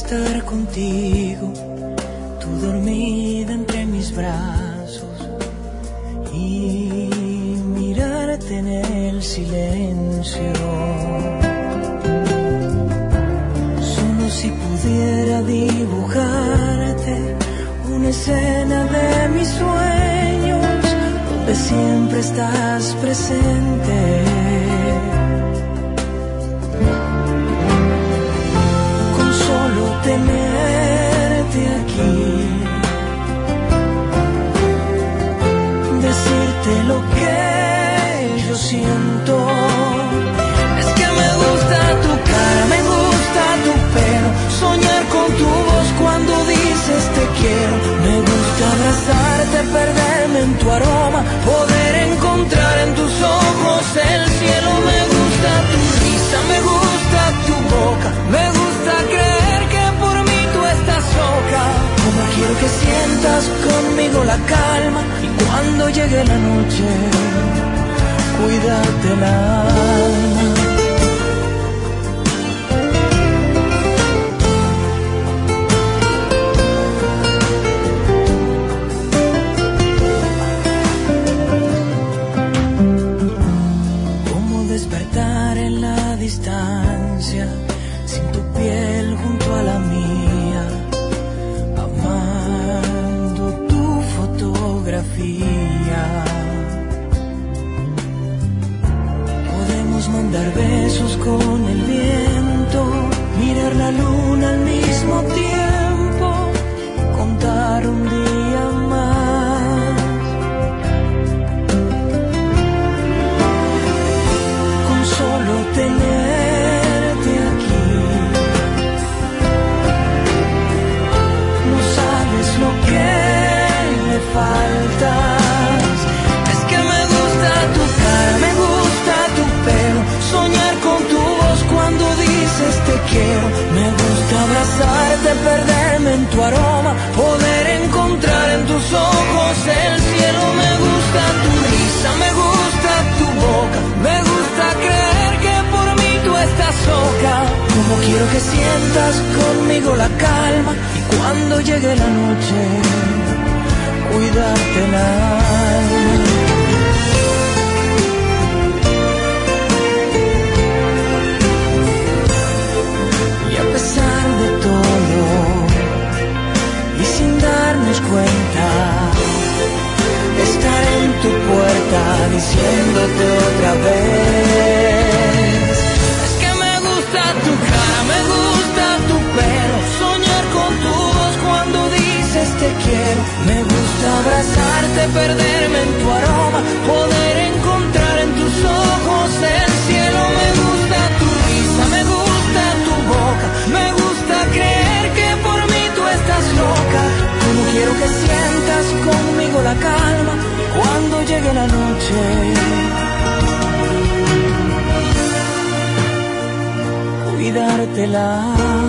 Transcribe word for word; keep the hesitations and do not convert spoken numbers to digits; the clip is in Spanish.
estar contigo, tú dormida entre mis brazos, y mirarte en el silencio. Solo si pudiera dibujarte una escena de mis sueños, donde siempre estás presente. Con solo tenerte aquí, decirte lo que yo siento. Es que me gusta tu cara, me gusta tu pelo, soñar con tu voz cuando dices te quiero. Me gusta abrazarte, perderme en tu aroma, poder encontrar en tus ojos el cielo. Me gusta tu risa, me gusta tu boca, me gusta creer que por mí tú estás loca. Como quiero que sientas conmigo la calma, y cuando llegue la noche, cuídate el alma. Despertar en la distancia, sin tu piel junto a la mía, amando tu fotografía. Podemos mandar besos con el viento, mirar la luna al mismo tiempo, contar un día más. Solo tenerte aquí, no sabes lo que me faltas. Es que me gusta tu cara, me gusta tu pelo, soñar con tu voz cuando dices te quiero. Me gusta abrazarte, perderme en tu aroma, poder encontrar en tus ojos el cielo. Me gusta tu risa, me gusta tu boca, me gusta creer que por mí tú estás loca. Como quiero que sientas conmigo la calma, y cuando llegue la noche, cuídate el alma. Y a pesar de todo, y sin darnos cuenta, estar en tu puerta diciéndote otra vez. Es que me gusta tu cara, me gusta tu pelo, soñar con tu voz cuando dices te quiero. Me gusta abrazarte, perderme en tu aroma, poder encontrar en tus ojos el cielo. Me gusta tu risa, me gusta tu boca, me gusta creer que por mí tú estás loca. Como quiero que sientas conmigo la calma, cuando llegue la noche, cuidarte el alma.